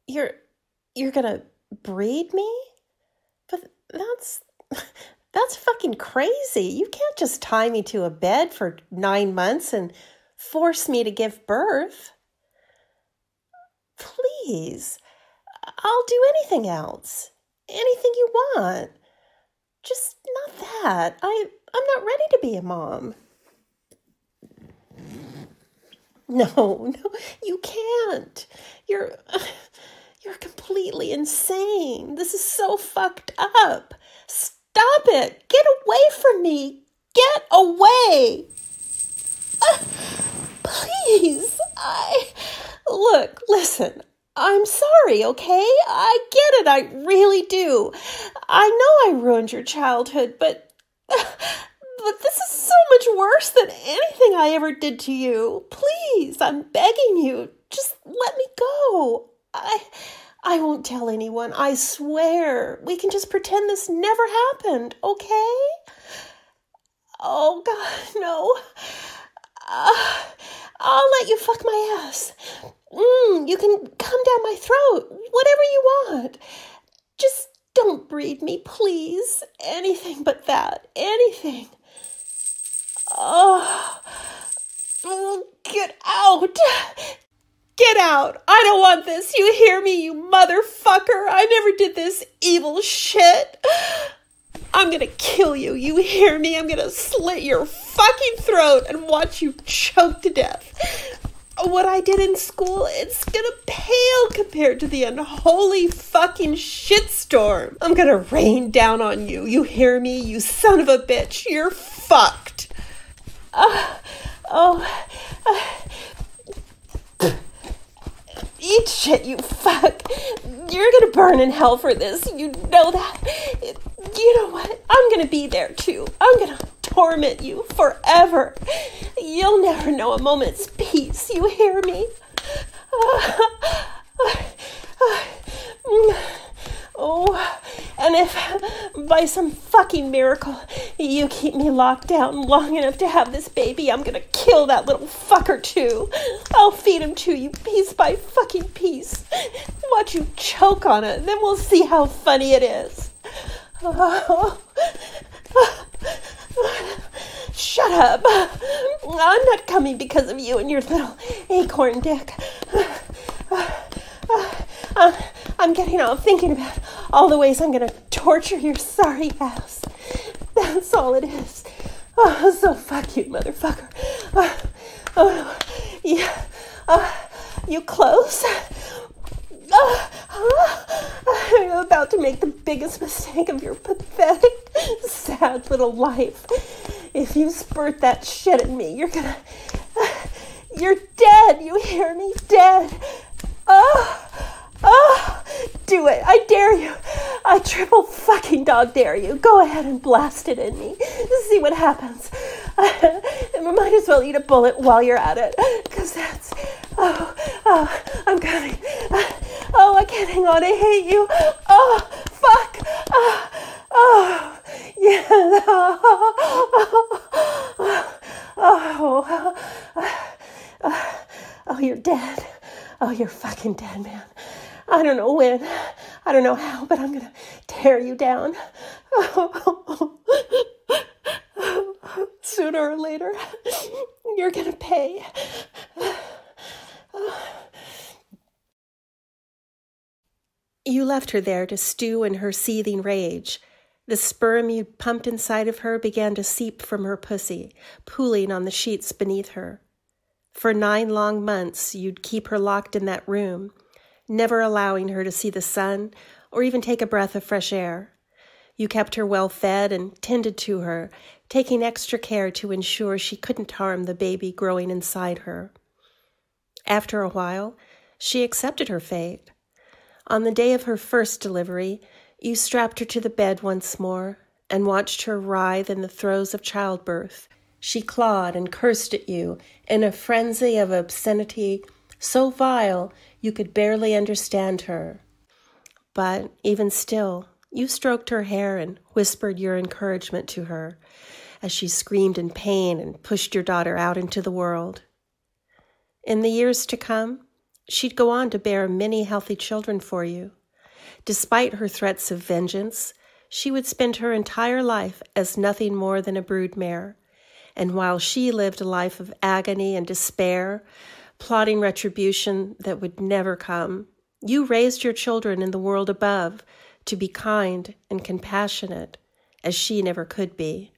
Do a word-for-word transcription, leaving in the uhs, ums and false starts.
You're, you're gonna breed me? But that's, that's fucking crazy. You can't just tie me to a bed for nine months and force me to give birth. Please, I'll do anything else. Anything you want. Just not that. I, I'm not ready to be a mom. No, no, you can't. You're, you're completely insane. This is so fucked up. Stop it. Get away from me. Get away. Uh, please. I, look, listen. I'm sorry, okay? I get it. I really do. I know I ruined your childhood, but, but this is so much worse than anything I ever did to you. Please, I'm begging you. Just let me go. I, I won't tell anyone. I swear. We can just pretend this never happened, okay? Oh, God, no. Uh, I'll let you fuck my ass. Mm, you can come down my throat, whatever you want. Just don't breed me, please. Anything but that. Anything. Oh, oh, get out. Get out. I don't want this. You hear me, you motherfucker? I never did this evil shit. I'm gonna kill you. You hear me? I'm gonna slit your fucking throat and watch you choke to death. What I did in school, it's gonna pale compared to the unholy fucking shitstorm I'm gonna rain down on you. You hear me? You son of a bitch. You're fucked. Uh, oh. Uh, eat shit, you fuck. You're gonna burn in hell for this. You know that. It, you know what? I'm gonna be there too. I'm gonna torment you forever. You'll never know a moment's peace. You hear me? Oh, and if by some fucking miracle you keep me locked down long enough to have this baby, I'm gonna kill that little fucker too. I'll feed him to you piece by fucking piece. Watch you choke on it, then we'll see how funny it is. Oh. Shut up. I'm not coming because of you and your little acorn dick. I'm getting all thinking about all the ways I'm going to torture your sorry ass. That's all it is. Oh, so fuck you, motherfucker. Oh, oh, yeah. Uh, you close? Uh, I'm about to make the biggest mistake of your pathetic, sad little life. If you spurt that shit at me, you're gonna... You're dead, you hear me? Dead. Oh, oh, do it. I dare you. I triple fucking dog dare you. Go ahead and blast it in me. See what happens. I might as well eat a bullet while you're at it, because that's... Oh, oh, I'm coming. Oh, I can't hang on. I hate you. Oh, fuck. Oh, oh, yeah. Oh, oh, oh, you're dead. Oh, you're fucking dead, man. I don't know when. I don't know how, but I'm going to tear you down. Oh, sooner or later, you're going to pay. You left her there to stew in her seething rage. The sperm you pumped inside of her began to seep from her pussy, pooling on the sheets beneath her. For nine long months, you'd keep her locked in that room, never allowing her to see the sun or even take a breath of fresh air. You kept her well fed and tended to her, taking extra care to ensure she couldn't harm the baby growing inside her. After a while, she accepted her fate. On the day of her first delivery, you strapped her to the bed once more and watched her writhe in the throes of childbirth. She clawed and cursed at you in a frenzy of obscenity so vile you could barely understand her. But even still, you stroked her hair and whispered your encouragement to her as she screamed in pain and pushed your daughter out into the world. In the years to come, She'd go on to bear many healthy children for you. Despite her threats of vengeance, she would spend her entire life as nothing more than a broodmare. And while she lived a life of agony and despair, plotting retribution that would never come, you raised your children in the world above to be kind and compassionate, as she never could be.